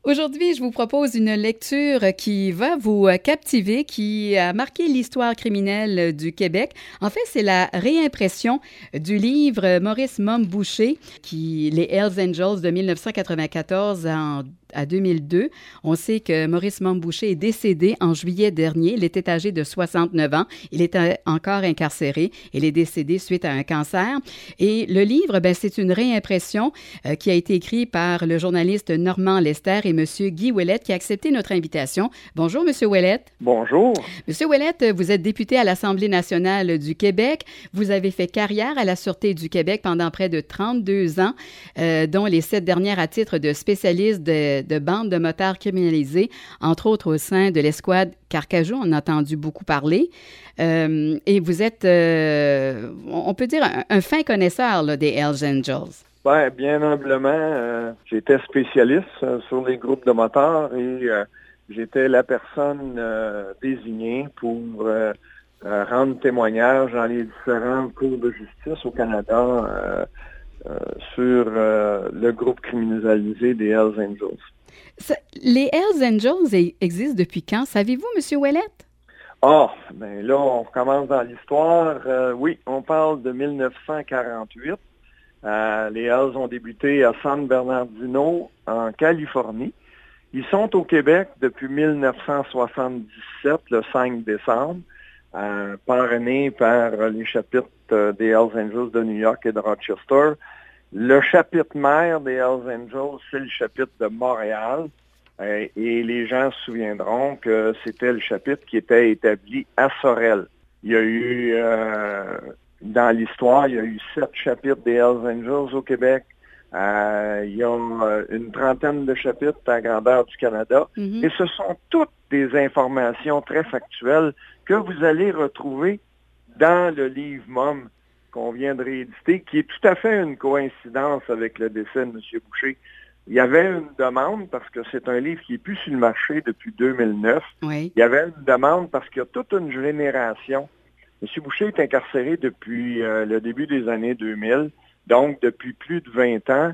Aujourd'hui, je vous propose une lecture qui va vous captiver, qui a marqué l'histoire criminelle du Québec. En fait, c'est la réimpression du livre Maurice Mom-Boucher, les Hells Angels de 1994 à 2002. On sait que Maurice Mom-Boucher est décédé en juillet dernier. Il était âgé de 69 ans. Il était encore incarcéré. Il est décédé suite à un cancer. Et le livre, c'est une réimpression qui a été écrit par le journaliste Normand Lester et M. Guy Ouellette qui a accepté notre invitation. Bonjour, M. Ouellette. Bonjour. M. Ouellette, vous êtes député à l'Assemblée nationale du Québec. Vous avez fait carrière à la Sûreté du Québec pendant près de 32 ans, dont les 7 dernières à titre de spécialiste de bandes de motards criminalisés, entre autres au sein de l'escouade Carcajou. On a entendu beaucoup parler. Et vous êtes, on peut dire, un fin connaisseur là, des Hells Angels. Bien humblement, j'étais spécialiste sur les groupes de motards et j'étais la personne désignée pour rendre témoignage dans les différentes cours de justice au Canada sur le groupe criminalisé des Hells Angels. Les Hells Angels existent depuis quand? Savez-vous, M. Ouellette? Là, on commence dans l'histoire. Oui, on parle de 1948. Les Hells ont débuté à San Bernardino, en Californie. Ils sont au Québec depuis 1977, le 5 décembre, parrainés par les chapitres des Hells Angels de New York et de Rochester. Le chapitre mère des Hells Angels, c'est le chapitre de Montréal. Et les gens se souviendront que c'était le chapitre qui était établi à Sorel. Il y a eu... Dans l'histoire, il y a eu 7 chapitres des Hells Angels au Québec. Il y a une trentaine de chapitres à grandeur du Canada. Mm-hmm. Et ce sont toutes des informations très factuelles que vous allez retrouver dans le livre Mom qu'on vient de rééditer, qui est tout à fait une coïncidence avec le décès de M. Boucher. Il y avait une demande, parce que c'est un livre qui n'est plus sur le marché depuis 2009. Oui. Il y avait une demande parce qu'il y a toute une génération. M. Boucher est incarcéré depuis le début des années 2000, donc depuis plus de 20 ans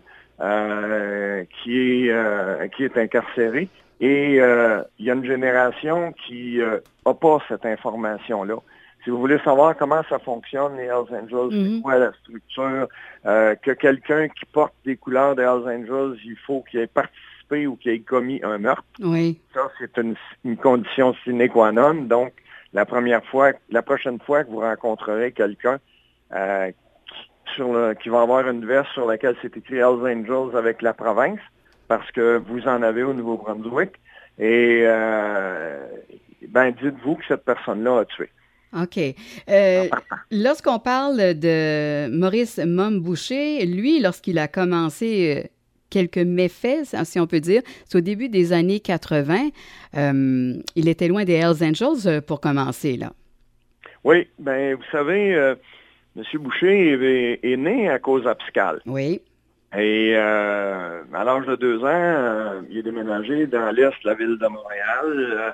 qui est incarcéré. Et il y a une génération qui n'a pas cette information-là. Si vous voulez savoir comment ça fonctionne, les Hells Angels, c'est quoi la structure, que quelqu'un qui porte des couleurs des Hells Angels, il faut qu'il ait participé ou qu'il ait commis un meurtre. Oui. Ça, c'est une condition sine qua non. Donc, la prochaine fois que vous rencontrerez quelqu'un qui va avoir une veste sur laquelle c'est écrit Hells Angels avec la province, parce que vous en avez au Nouveau-Brunswick, et dites-vous que cette personne-là a tué. OK. Lorsqu'on parle de Maurice Mom-Boucher, lui, lorsqu'il a commencé quelques méfaits, si on peut dire, c'est au début des années 80. Il était loin des Hells Angels pour commencer, là. Oui, vous savez, M. Boucher est né à Cause-Abscal. Oui. Et à l'âge de 2 ans, il est déménagé dans l'est de la ville de Montréal.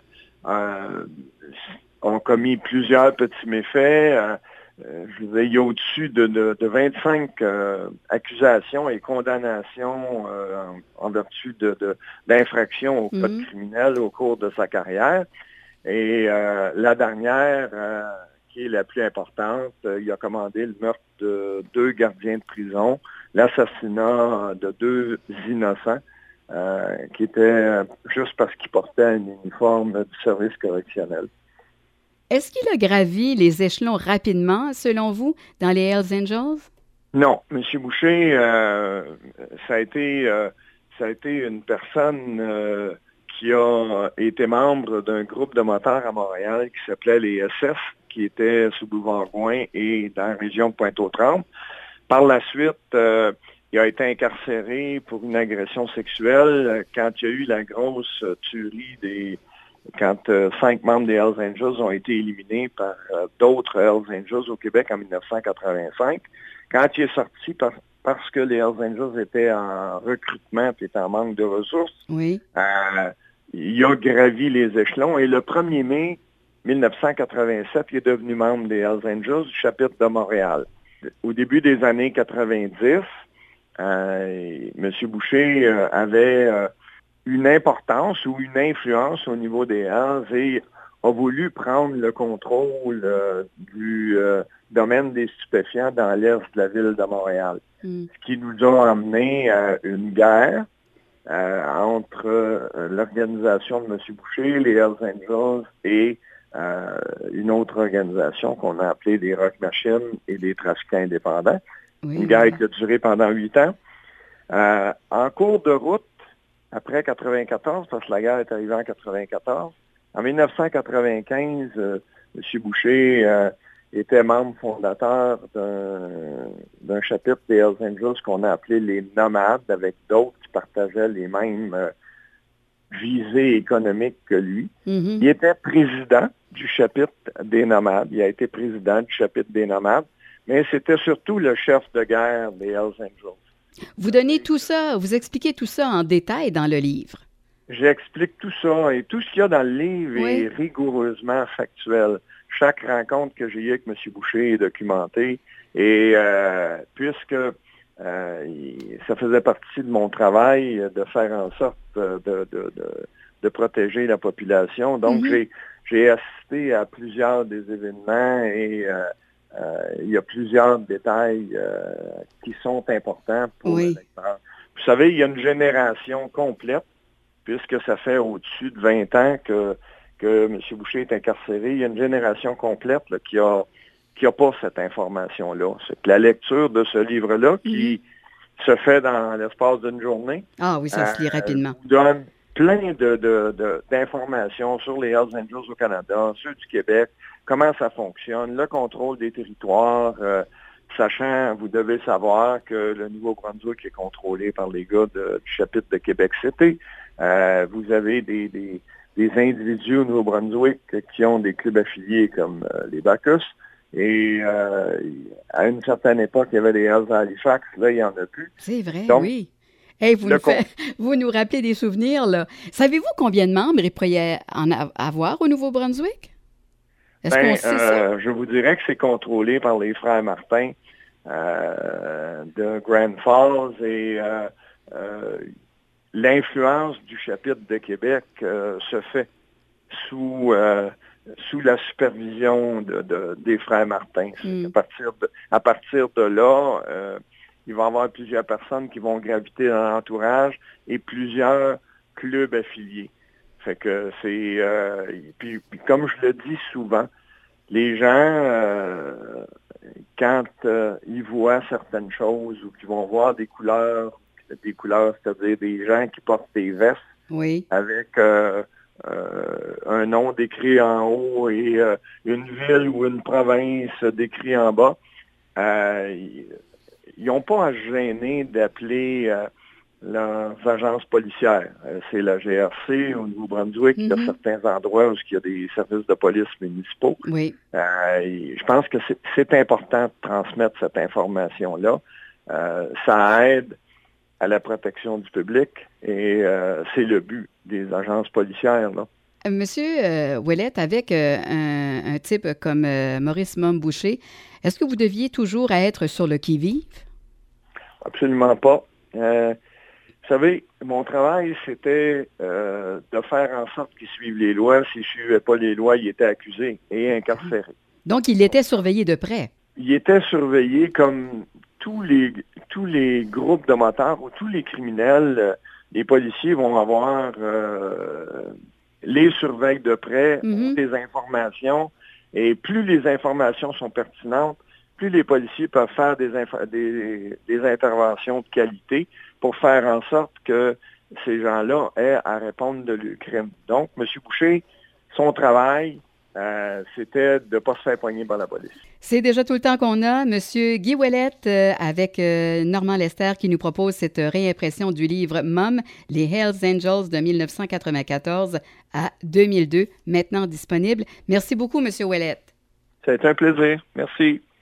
On a commis plusieurs petits méfaits. Il y a au-dessus de 25 accusations et condamnations en vertu d'infractions au code criminel au cours de sa carrière. Et la dernière, qui est la plus importante, il a commandé le meurtre de 2 gardiens de prison, l'assassinat de 2 innocents, qui étaient juste parce qu'ils portaient un uniforme du service correctionnel. Est-ce qu'il a gravi les échelons rapidement, selon vous, dans les Hells Angels? Non. M. Boucher, ça a été une personne qui a été membre d'un groupe de motards à Montréal qui s'appelait les SF, qui était sous Boulevard Gouin et dans la région de Pointe-aux-Trembles. Par la suite, il a été incarcéré pour une agression sexuelle quand il y a eu la grosse tuerie quand 5 membres des Hells Angels ont été éliminés par d'autres Hells Angels au Québec en 1985. Quand il est sorti parce que les Hells Angels étaient en recrutement et étaient en manque de ressources, oui. Il a gravi les échelons et le 1er mai 1987, il est devenu membre des Hells Angels du chapitre de Montréal. Au début des années 90, M. Boucher avait une importance ou une influence au niveau des Hells et a voulu prendre le contrôle du domaine des stupéfiants dans l'est de la ville de Montréal. Ce qui nous a amené à une guerre entre l'organisation de M. Boucher, les Hells Angels et une autre organisation qu'on a appelée les Rock Machines et les trafiquants indépendants. Oui, une guerre qui a duré pendant 8 ans. En cours de route, après 94, parce que la guerre est arrivée en 94, en 1995, M. Boucher était membre fondateur d'un chapitre des Hells Angels qu'on a appelé les Nomades, avec d'autres qui partageaient les mêmes visées économiques que lui. Mm-hmm. Il était président du chapitre des Nomades. Il a été président du chapitre des Nomades, mais c'était surtout le chef de guerre des Hells Angels. Vous donnez tout ça, vous expliquez tout ça en détail dans le livre. J'explique tout ça et tout ce qu'il y a dans le livre est rigoureusement factuel. Chaque rencontre que j'ai eue avec M. Boucher est documentée et puisque ça faisait partie de mon travail de faire en sorte de protéger la population. Donc, j'ai assisté à plusieurs des événements et il y a plusieurs détails qui sont importants pour le lecteur. Vous savez, il y a une génération complète, puisque ça fait au-dessus de 20 ans que M. Boucher est incarcéré. Il y a une génération complète là, qui a pas cette information-là. C'est que la lecture de ce livre-là, qui se fait dans l'espace d'une journée, ça se lit rapidement, donne plein d'informations sur les Hells Angels au Canada, ceux du Québec, comment ça fonctionne, le contrôle des territoires, sachant, vous devez savoir que le Nouveau-Brunswick est contrôlé par les gars du chapitre de Québec City. Vous avez des individus au Nouveau-Brunswick qui ont des clubs affiliés comme les Bacchus. Et à une certaine époque, il y avait des Hells à Halifax. Là, il n'y en a plus. C'est vrai, donc, oui. Hey, vous nous rappelez des souvenirs, là. Savez-vous combien de membres il pourrait en avoir au Nouveau-Brunswick? Est-ce qu'on sait ça? Je vous dirais que c'est contrôlé par les frères Martin de Grand Falls et l'influence du chapitre de Québec se fait sous la supervision des frères Martin. À partir de là, il va y avoir plusieurs personnes qui vont graviter dans l'entourage et plusieurs clubs affiliés. Fait que c'est... puis comme je le dis souvent, les gens, quand ils voient certaines choses ou qu'ils vont voir des couleurs, c'est-à-dire des gens qui portent des vestes avec un nom décrit en haut et une ville ou une province décrit en bas, ils n'ont pas à se gêner d'appeler leurs agences policières. C'est la GRC au Nouveau-Brunswick. Il y a certains endroits où il y a des services de police municipaux. Je pense que c'est important de transmettre cette information-là. Ça aide à la protection du public et c'est le but des agences policières, là. Monsieur Ouellette, avec un type comme Maurice Mom-Boucher, est-ce que vous deviez toujours être sur le qui-vive? Absolument pas. Vous savez, mon travail, c'était de faire en sorte qu'ils suivent les lois. S'ils ne suivaient pas les lois, ils étaient accusés et incarcérés. Donc, il était surveillé de près? Il était surveillé comme tous les groupes de motards ou tous les criminels. Les policiers vont avoir... les surveillent de près, ont des informations, et plus les informations sont pertinentes, plus les policiers peuvent faire des interventions de qualité pour faire en sorte que ces gens-là aient à répondre de leur crime. Donc, M. Boucher, son travail, c'était de ne pas se faire poigner par la police. C'est déjà tout le temps qu'on a. Monsieur Guy Ouellette avec Normand Lester qui nous propose cette réimpression du livre Mom, les Hells Angels de 1994 à 2002, maintenant disponible. Merci beaucoup, Monsieur Ouellette. Ça a été un plaisir. Merci.